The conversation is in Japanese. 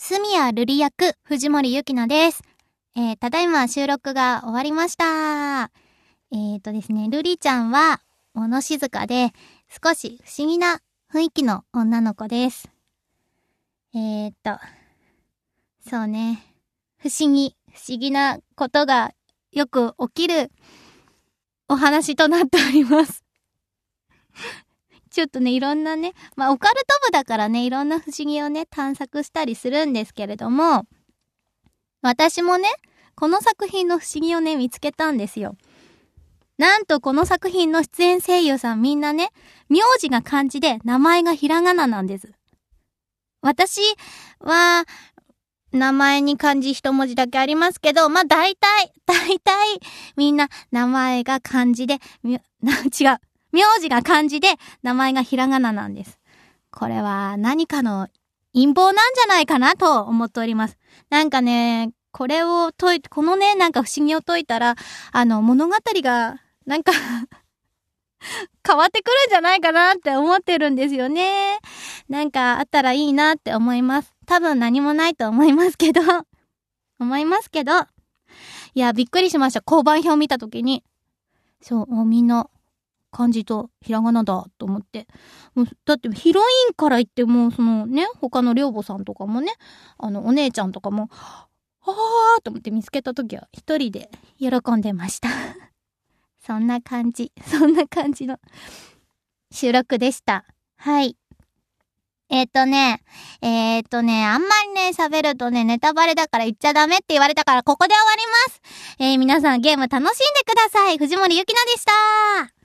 住谷瑠璃役、藤森ゆきなです。ただいま収録が終わりました。ですね、瑠璃ちゃんは物静かで少し不思議な雰囲気の女の子です。そうね、不思議なことがよく起きるお話となっております。ちょっとね、いろんなね、オカルト部だからね、いろんな不思議をね、探索したりするんですけれども、私もね、この作品の不思議をね、見つけたんですよ。なんとこの作品の出演声優さんみんなね、名字が漢字で名前がひらがななんです。私は、名前に漢字一文字だけありますけど、大体、みんな名前が漢字で、違う。名字が漢字で、名前がひらがななんです。これは何かの陰謀なんじゃないかなと思っております。なんかね、このね、なんか不思議を解いたら、物語が、なんか変わってくるんじゃないかなって思ってるんですよね。なんかあったらいいなって思います。多分何もないと思いますけど。いや、びっくりしました。交番表見たときに。そう、みんな、漢字とひらがなだと思って。だってヒロインから言っても、そのね、他の寮母さんとかもね、お姉ちゃんとかも、と思って見つけたときは一人で喜んでました。そんな感じの収録でした。はい。あんまりね、喋るとね、ネタバレだから言っちゃダメって言われたから、ここで終わります。皆さんゲーム楽しんでください。藤森ゆきなでした。